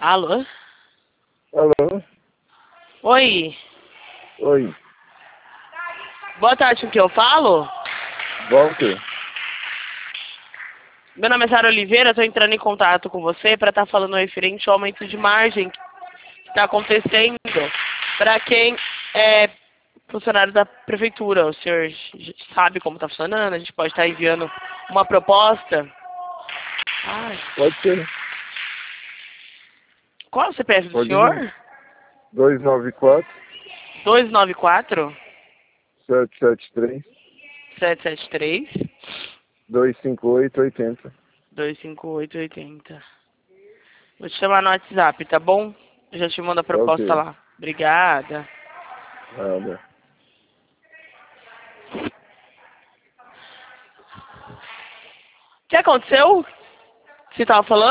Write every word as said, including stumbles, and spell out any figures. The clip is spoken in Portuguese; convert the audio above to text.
Alô? Alô? Oi. Oi. Boa tarde, com que eu falo? Walter. Meu nome é Sara Oliveira, estou entrando em contato com você para estar falando referente ao aumento de margem que está acontecendo para quem é funcionário da prefeitura. O senhor sabe como está funcionando? A gente pode estar enviando uma proposta. Ai. Pode ser. Qual é o C P F do Pode senhor? ir. dois nove quatro, dois nove quatro, sete sete três, sete sete três, dois cinco oito, oito zero. dois cinco oito oito zero. Vou te chamar no WhatsApp, tá bom? Eu já te mando a Tá ok. proposta lá. Obrigada. Nada. O que aconteceu? Você tava falando?